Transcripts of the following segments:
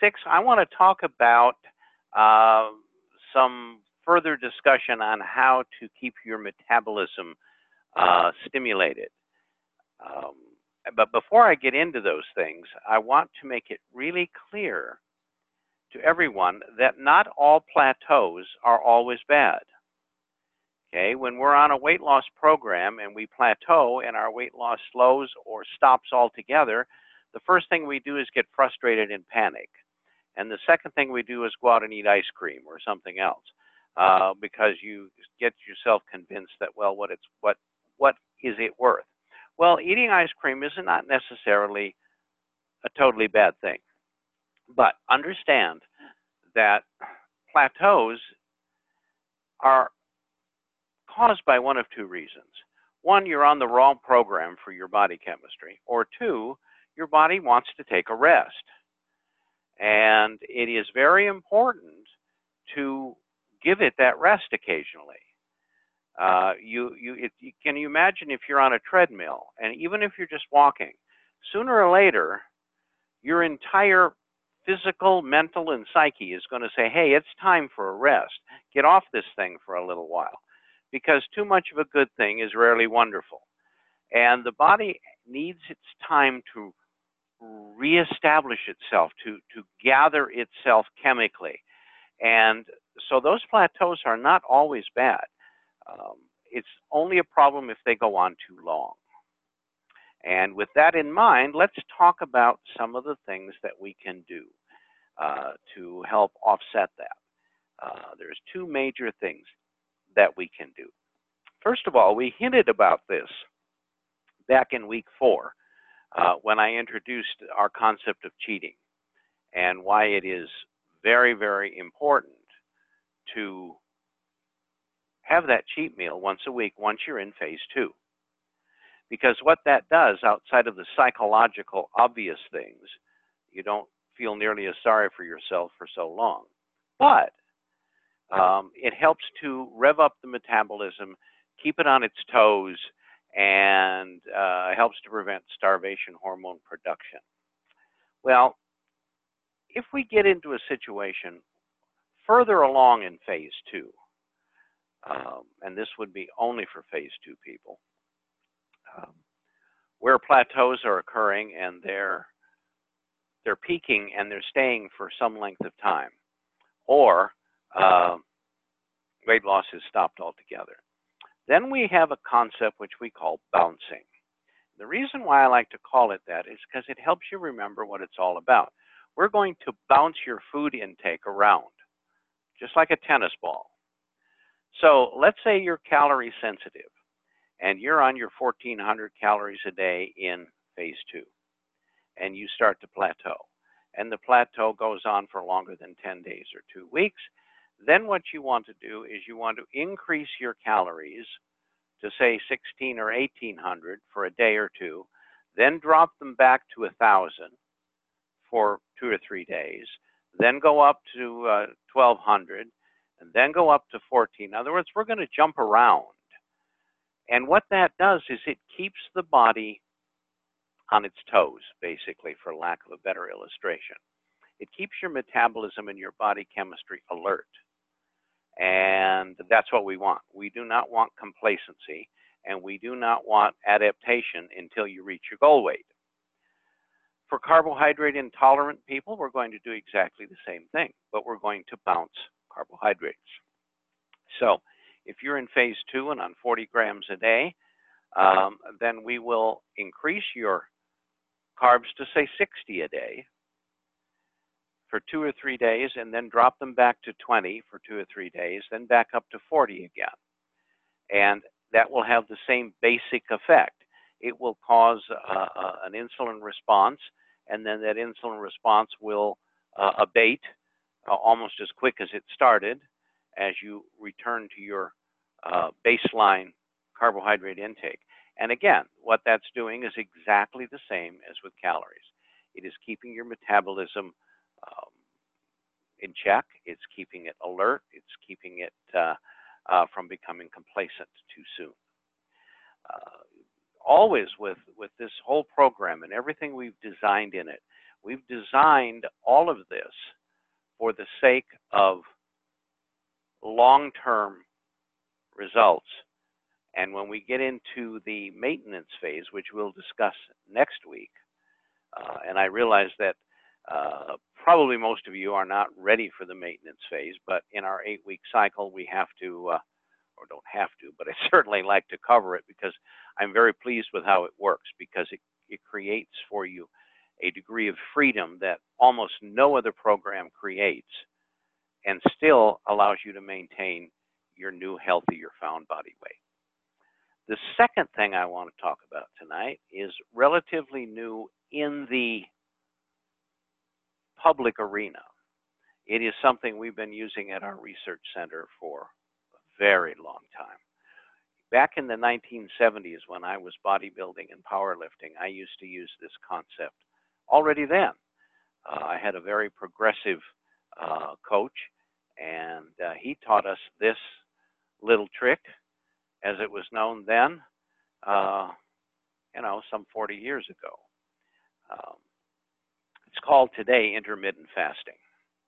6, I want to talk about uh, some further discussion on how to keep your metabolism stimulated. Um, but before I get into those things, I want to make it really clear to everyone that not all plateaus are always bad. Okay, when we're on a weight loss program and we plateau and our weight loss slows or stops altogether, the first thing we do is get frustrated and panic. And the second thing we do is go out and eat ice cream or something else because you get yourself convinced that, well, what is it worth? Well, eating ice cream is not necessarily a totally bad thing, but understand that plateaus are caused by one of two reasons. One, you're on the wrong program for your body chemistry, or two, your body wants to take a rest. And it is very important to give it that rest occasionally. Can you imagine if you're on a treadmill, and even if you're just walking, sooner or later, your entire physical, mental, and psyche is going to say, hey, it's time for a rest. Get off this thing for a little while. Because too much of a good thing is rarely wonderful. And the body needs its time to reestablish itself, to gather itself chemically. And so those plateaus are not always bad. It's only a problem if they go on too long. And with that in mind, let's talk about some of the things that we can do to help offset that. There's two major things that we can do. First of all, we hinted about this back in week 4 when I introduced our concept of cheating and why it is very, very important to have that cheat meal once a week once you're in phase 2. Because what that does, outside of the psychological obvious things, you don't feel nearly as sorry for yourself for so long. But it helps to rev up the metabolism, keep it on its toes, and helps to prevent starvation hormone production. Well, if we get into a situation further along in phase 2, and this would be only for phase 2 people, where plateaus are occurring and they're peaking and they're staying for some length of time, or weight loss is stopped altogether. Then we have a concept which we call bouncing. The reason why I like to call it that is because it helps you remember what it's all about. We're going to bounce your food intake around, just like a tennis ball. So let's say you're calorie sensitive and you're on your 1,400 calories a day in phase 2, and you start to plateau. And the plateau goes on for longer than 10 days or 2 weeks. Then what you want to do is you want to increase your calories to say 1,600 or 1,800 for a day or two, then drop them back to 1,000 for 2 or 3 days, then go up to 1,200, and then go up to 14. In other words, we're going to jump around. And what that does is it keeps the body on its toes, basically, for lack of a better illustration. It keeps your metabolism and your body chemistry alert. And that's what we want. We do not want complacency, and we do not want adaptation until you reach your goal weight. For carbohydrate intolerant people, we're going to do exactly the same thing, but we're going to bounce carbohydrates. So if you're in phase 2 and on 40 grams a day, then we will increase your carbs to say 60 a day for 2 or 3 days, and then drop them back to 20 for 2 or 3 days, then back up to 40 again. And that will have the same basic effect. It will cause an insulin response, and then that insulin response will abate almost as quick as it started as you return to your baseline carbohydrate intake. And again, what that's doing is exactly the same as with calories. It is keeping your metabolism in check. It's keeping it alert. It's keeping it from becoming complacent too soon. Always with this whole program and everything we've designed in it, We've designed all of this for the sake of long-term results. And when we get into the maintenance phase, which we'll discuss next week, and I realize that probably most of you are not ready for the maintenance phase, but in our 8-week cycle, we have to, or don't have to, but I certainly like to cover it because I'm very pleased with how it works, because it creates for you a degree of freedom that almost no other program creates, and still allows you to maintain your new, healthier found body weight. The second thing I want to talk about tonight is relatively new in the public arena. It is something we've been using at our research center for a very long time. Back in the 1970s, when I was bodybuilding and powerlifting, I used to use this concept already then. I had a very progressive coach, and he taught us this little trick, as it was known then, some 40 years ago. It's called today intermittent fasting.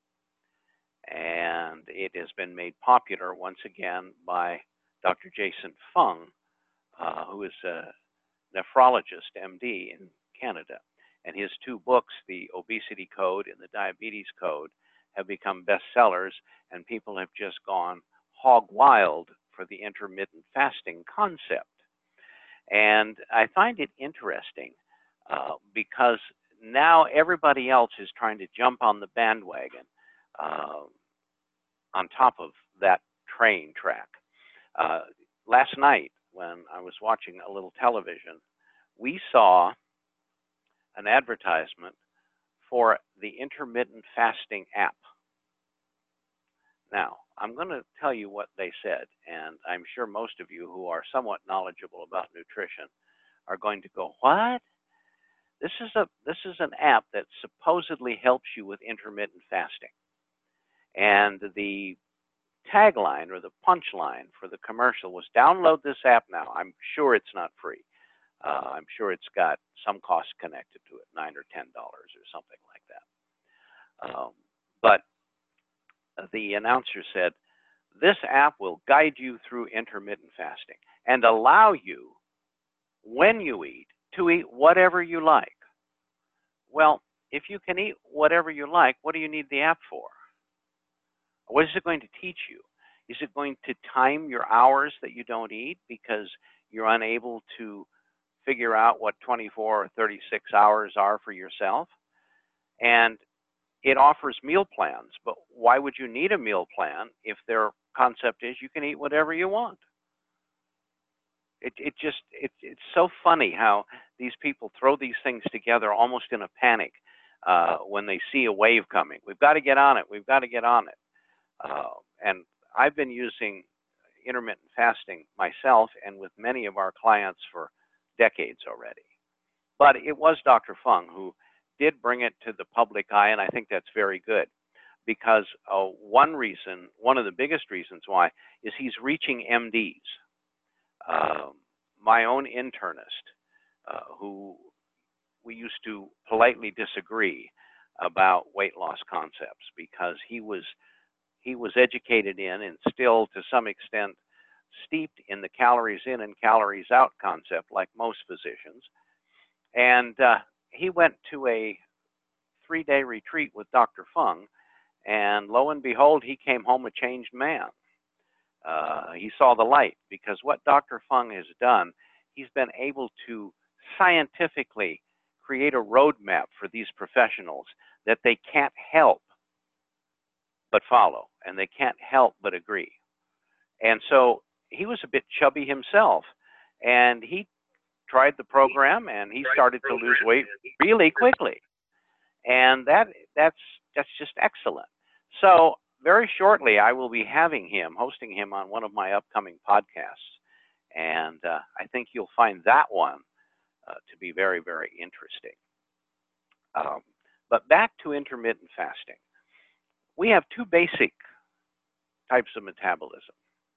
And it has been made popular once again by Dr. Jason Fung, who is a nephrologist, MD, in Canada. And his 2 books, The Obesity Code and The Diabetes Code, have become bestsellers, and people have just gone hog wild for the intermittent fasting concept. And I find it interesting because now everybody else is trying to jump on the bandwagon on top of that train track. Last night, when I was watching a little television, we saw an advertisement for the intermittent fasting app. Now, I'm going to tell you what they said, and I'm sure most of you who are somewhat knowledgeable about nutrition are going to go, what? This is an app that supposedly helps you with intermittent fasting. And the tagline or the punchline for the commercial was, download this app now. I'm sure it's not free. I'm sure it's got some cost connected to it, $9 or $10 or something like that. But the announcer said, this app will guide you through intermittent fasting and allow you, when you eat, to eat whatever you like. Well, if you can eat whatever you like, what do you need the app for? What is it going to teach you? Is it going to time your hours that you don't eat because you're unable to figure out what 24 or 36 hours are for yourself? And it offers meal plans, but why would you need a meal plan if their concept is you can eat whatever you want? It's so funny how these people throw these things together almost in a panic when they see a wave coming. We've got to get on it. We've got to get on it. And I've been using intermittent fasting myself and with many of our clients for decades already. But it was Dr. Fung who did bring it to the public eye, and I think that's very good, because one of the biggest reasons why is he's reaching MDs. My own internist, who we used to politely disagree about weight loss concepts, because he was educated in and still to some extent steeped in the calories in and calories out concept, like most physicians. And he went to a 3-day retreat with Dr. Fung, and lo and behold, he came home a changed man. He saw the light, because what Dr. Fung has done, he's been able to scientifically create a roadmap for these professionals that they can't help but follow, and they can't help but agree. And so he was a bit chubby himself, and he tried the program, and he started to lose weight really quickly. And that's just excellent. So very shortly, I will be hosting him on one of my upcoming podcasts. And I think you'll find that one to be very, very interesting. But back to intermittent fasting. We have 2 basic types of metabolism.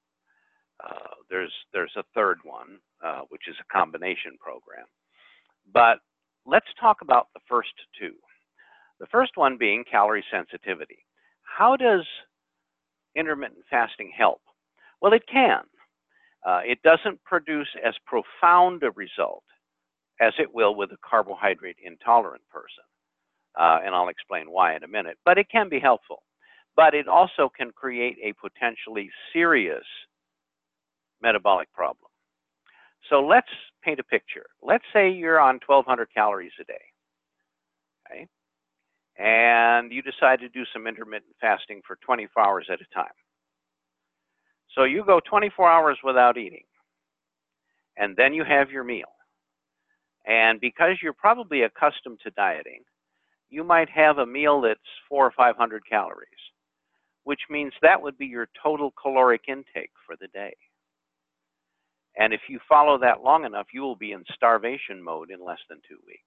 There's a third one, which is a combination program. But let's talk about the first 2. The first one being calorie sensitivity. How does intermittent fasting help? Well, it can. It doesn't produce as profound a result as it will with a carbohydrate intolerant person. And I'll explain why in a minute, but it can be helpful. But it also can create a potentially serious metabolic problem. So let's paint a picture. Let's say you're on 1,200 calories a day, okay? And you decide to do some intermittent fasting for 24 hours at a time. So you go 24 hours without eating, and then you have your meal. And because you're probably accustomed to dieting, you might have a meal that's 400 or 500 calories, which means that would be your total caloric intake for the day. And if you follow that long enough, you will be in starvation mode in less than 2 weeks.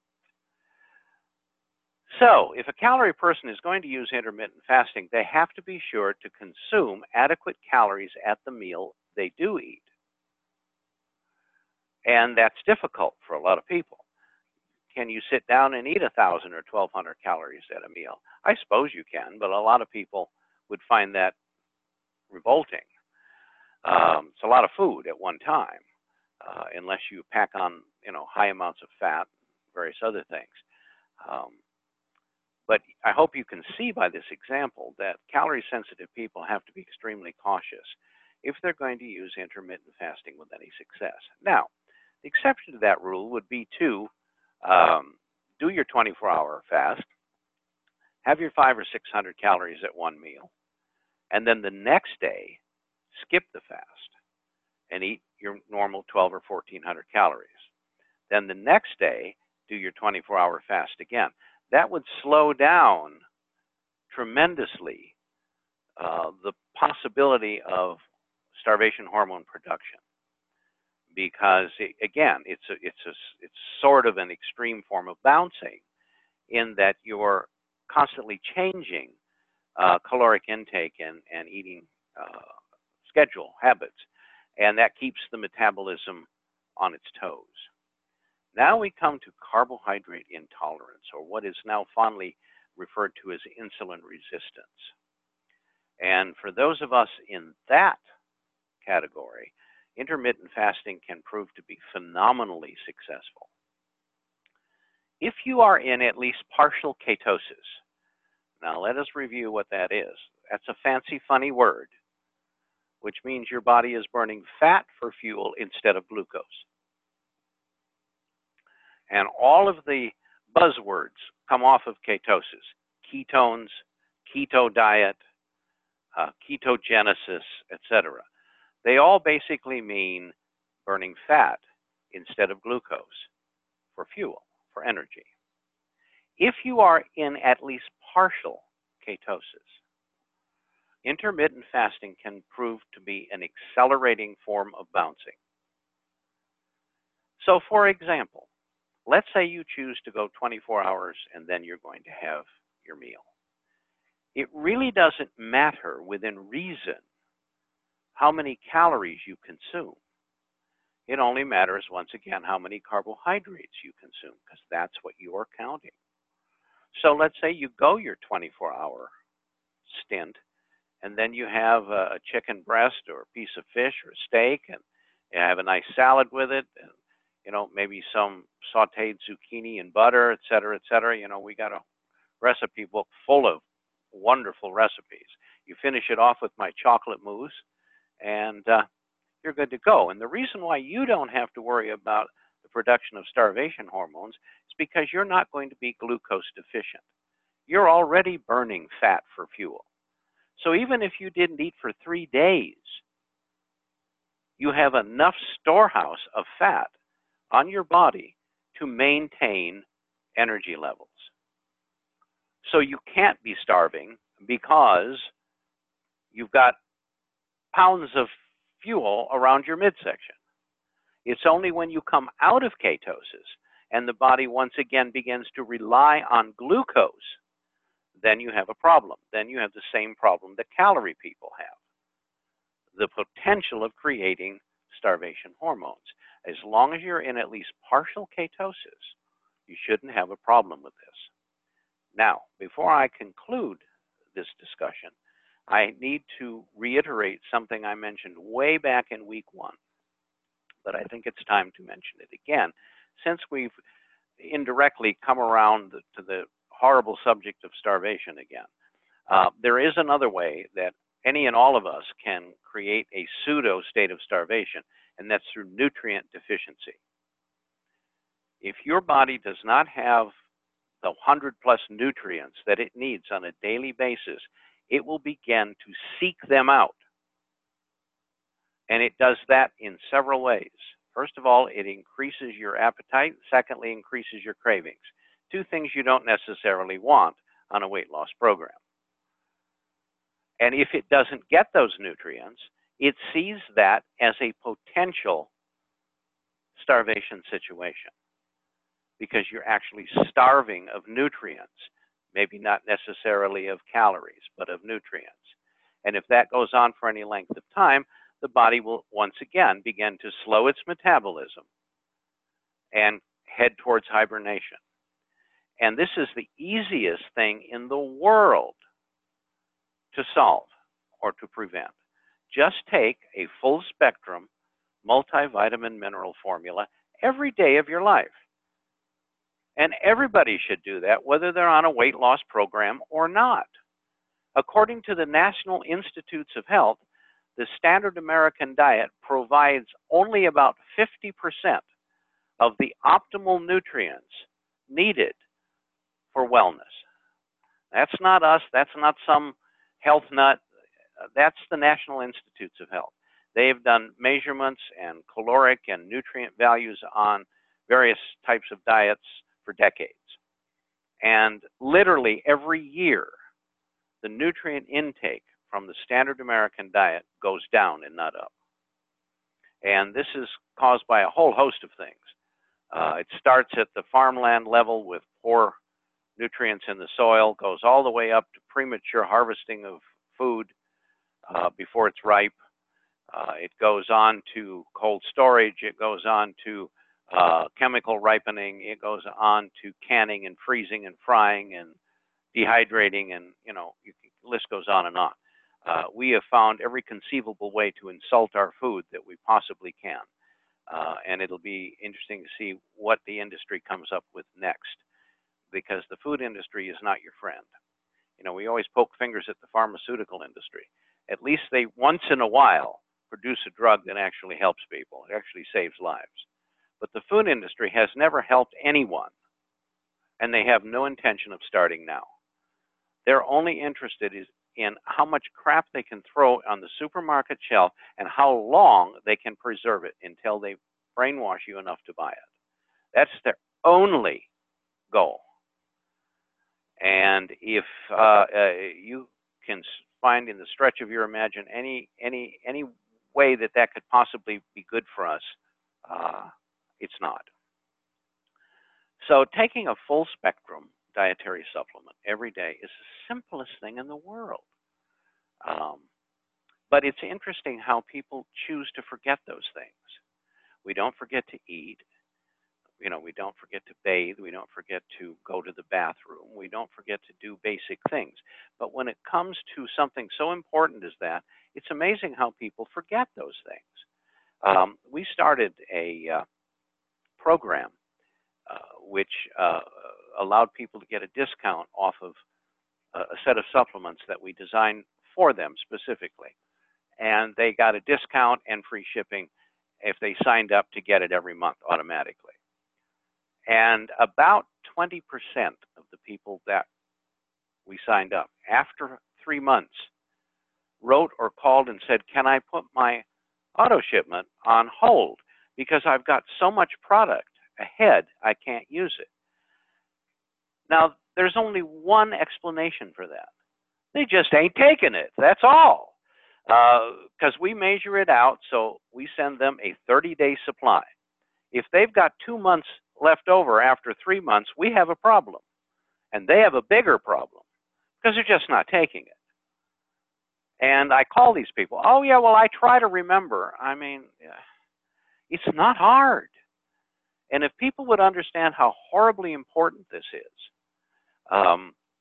So if a calorie person is going to use intermittent fasting, they have to be sure to consume adequate calories at the meal they do eat. And that's difficult for a lot of people. Can you sit down and eat 1,000 or 1,200 calories at a meal? I suppose you can, but a lot of people would find that revolting. It's a lot of food at one time, unless you pack on, high amounts of fat, various other things. But I hope you can see by this example that calorie-sensitive people have to be extremely cautious if they're going to use intermittent fasting with any success. Now, the exception to that rule would be to do your 24-hour fast, have your 500 or 600 calories at one meal, and then the next day, skip the fast and eat your normal 1,200 or 1,400 calories. Then the next day, do your 24-hour fast again. That would slow down tremendously the possibility of starvation hormone production, because again, it's sort of an extreme form of bouncing, in that you're constantly changing caloric intake and eating schedule habits, and that keeps the metabolism on its toes. Now we come to carbohydrate intolerance, or what is now fondly referred to as insulin resistance. And for those of us in that category, intermittent fasting can prove to be phenomenally successful. If you are in at least partial ketosis, now let us review what that is. That's a fancy, funny word, which means your body is burning fat for fuel instead of glucose. And all of the buzzwords come off of ketosis: ketones, keto diet, ketogenesis, etc. They all basically mean burning fat instead of glucose for fuel, for energy. If you are in at least partial ketosis, intermittent fasting can prove to be an accelerating form of bouncing. So for example, let's say you choose to go 24 hours and then you're going to have your meal. It really doesn't matter within reason how many calories you consume. It only matters, once again, how many carbohydrates you consume, because that's what you're counting. So let's say you go your 24-hour stint, and then you have a chicken breast or a piece of fish or a steak, and you have a nice salad with it, and maybe some sauteed zucchini and butter, et cetera, et cetera. We got a recipe book full of wonderful recipes. You finish it off with my chocolate mousse, and you're good to go. And the reason why you don't have to worry about the production of starvation hormones is because you're not going to be glucose deficient. You're already burning fat for fuel. So even if you didn't eat for 3 days, you have enough storehouse of fat on your body to maintain energy levels. So you can't be starving because you've got pounds of fuel around your midsection. It's only when you come out of ketosis and the body once again begins to rely on glucose, then you have a problem. Then you have the same problem that calorie people have: the potential of creating starvation hormones. As long as you're in at least partial ketosis, you shouldn't have a problem with this. Now, before I conclude this discussion, I need to reiterate something I mentioned way back in week 1, but I think it's time to mention it again, since we've indirectly come around to the horrible subject of starvation again. There is another way that any and all of us can create a pseudo state of starvation, and that's through nutrient deficiency. If your body does not have the 100+ nutrients that it needs on a daily basis, it will begin to seek them out. And it does that in several ways. First of all, it increases your appetite. Secondly, increases your cravings. 2 things you don't necessarily want on a weight loss program. And if it doesn't get those nutrients, it sees that as a potential starvation situation, because you're actually starving of nutrients, maybe not necessarily of calories, but of nutrients. And if that goes on for any length of time, the body will once again begin to slow its metabolism and head towards hibernation. And this is the easiest thing in the world to solve or to prevent. Just take a full spectrum multivitamin mineral formula every day of your life. And everybody should do that, whether they're on a weight loss program or not. According to the National Institutes of Health, the standard American diet provides only about 50% of the optimal nutrients needed for wellness. That's not us. That's not some health nut. That's the National Institutes of Health. They've done measurements and caloric and nutrient values on various types of diets for decades. And literally every year, the nutrient intake from the standard American diet goes down and not up. And this is caused by a whole host of things. It starts at the farmland level with poor nutrients in the soil, goes all the way up to premature harvesting of food before it's ripe. It goes on to cold storage. It goes on to chemical ripening. It goes on to canning and freezing and frying and dehydrating, and the list goes on and on. We have found every conceivable way to insult our food that we possibly can. And it'll be interesting to see what the industry comes up with next, because the food industry is not your friend. We always poke fingers at the pharmaceutical industry. At least they once in a while produce a drug that actually helps people. It actually saves lives. But the food industry has never helped anyone, and they have no intention of starting now. They're only interested in how much crap they can throw on the supermarket shelf and how long they can preserve it until they brainwash you enough to buy it. That's their only goal. And if you can find in the stretch of your imagination any way that that could possibly be good for us, it's not. So taking a full spectrum dietary supplement every day is the simplest thing in the world. But it's interesting how people choose to forget those things. We don't forget to eat. We don't forget to bathe. We don't forget to go to the bathroom. We don't forget to do basic things. But when it comes to something so important as that, it's amazing how people forget those things. We started a program which allowed people to get a discount off of a set of supplements that we designed for them specifically. And they got a discount and free shipping if they signed up to get it every month automatically. And about 20% of the people that we signed up after 3 months wrote or called and said, can I put my auto shipment on hold because I've got so much product ahead I can't use it. Now, there's only one explanation for that. They just ain't taking it. That's all. Because we measure it out, so we send them a 30-day supply. If they've got 2 months left over after 3 months, we have a problem. And they have a bigger problem because they're just not taking it. And I call these people, oh, yeah, well, I try to remember. I mean, it's not hard. And if people would understand how horribly important this is,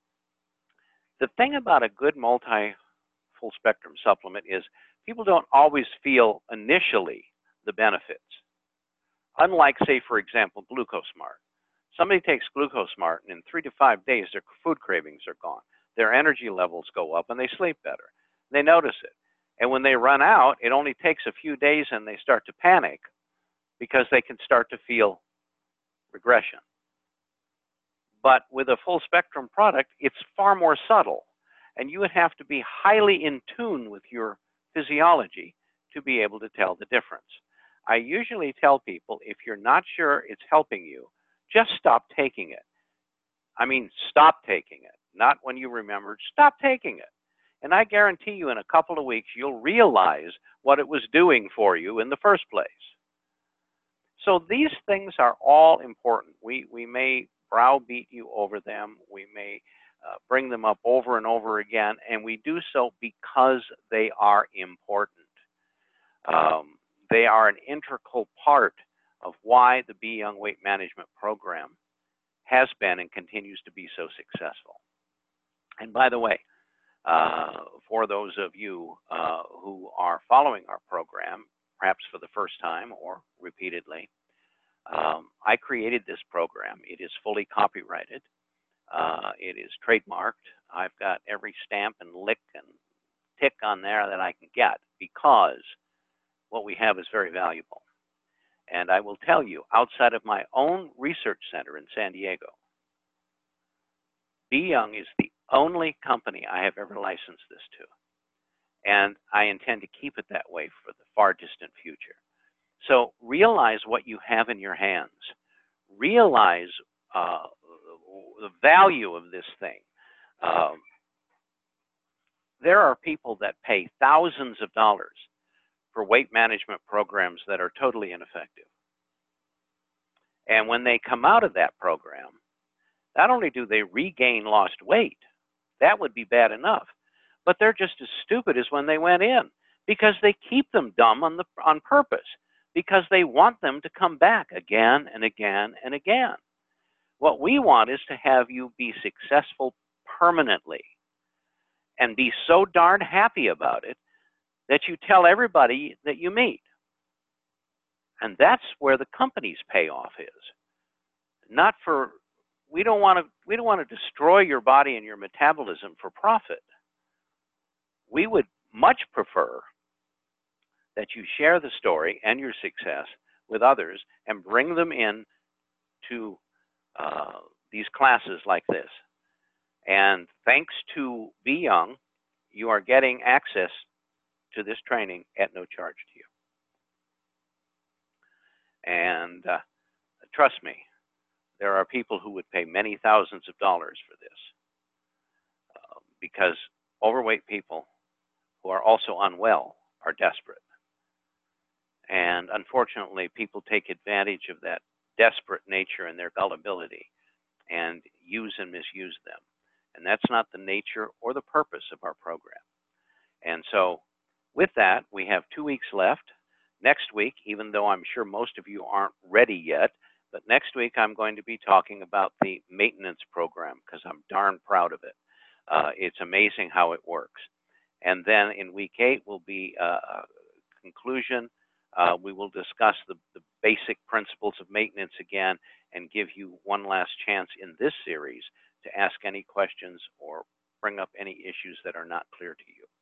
The thing about a good full spectrum supplement is people don't always feel initially the benefits. Unlike, say, for example, GlucoSmart. Somebody takes GlucoSmart, and in 3 to 5 days, their food cravings are gone. Their energy levels go up, and they sleep better. They notice it. And when they run out, it only takes a few days, and they start to panic because they can start to feel regression. But with a full spectrum product, it's far more subtle. And you would have to be highly in tune with your physiology to be able to tell the difference. I usually tell people, if you're not sure it's helping you, just stop taking it. I mean, stop taking it. Not when you remember, stop taking it. And I guarantee you in a couple of weeks, you'll realize what it was doing for you in the first place. So these things are all important. We may browbeat you over them. We may bring them up over and over again, and we do so because they are important. They are an integral part of why the Be Young Weight Management Program has been and continues to be so successful. And by the way, for those of you who are following our program, perhaps for the first time or repeatedly, I created this program. It is fully copyrighted. It is trademarked. I've got every stamp and lick and tick on there that I can get because what we have is very valuable. And I will tell you, outside of my own research center in San Diego, Be Young is the only company I have ever licensed this to. And I intend to keep it that way for the far distant future. So realize what you have in your hands. Realize the value of this thing. There are people that pay thousands of dollars for weight management programs that are totally ineffective. And when they come out of that program, not only do they regain lost weight, that would be bad enough, but they're just as stupid as when they went in because they keep them dumb on purpose because they want them to come back again and again and again. What we want is to have you be successful permanently and be so darn happy about it that you tell everybody that you meet. And that's where the company's payoff is. Not for, we don't want to destroy your body and your metabolism for profit. We would much prefer that you share the story and your success with others and bring them in to these classes like this. And thanks to Be Young, you are getting access to this training at no charge to you. And trust me, there are people who would pay many thousands of dollars for this because overweight people who are also unwell are desperate. And unfortunately, people take advantage of that desperate nature and their gullibility and use and misuse them. And that's not the nature or the purpose of our program. And so with that, we have 2 weeks left. Next week, even though I'm sure most of you aren't ready yet, but next week I'm going to be talking about the maintenance program because I'm darn proud of it. It's amazing how it works. And then in week 8 will be a conclusion. We will discuss the basic principles of maintenance again and give you one last chance in this series to ask any questions or bring up any issues that are not clear to you.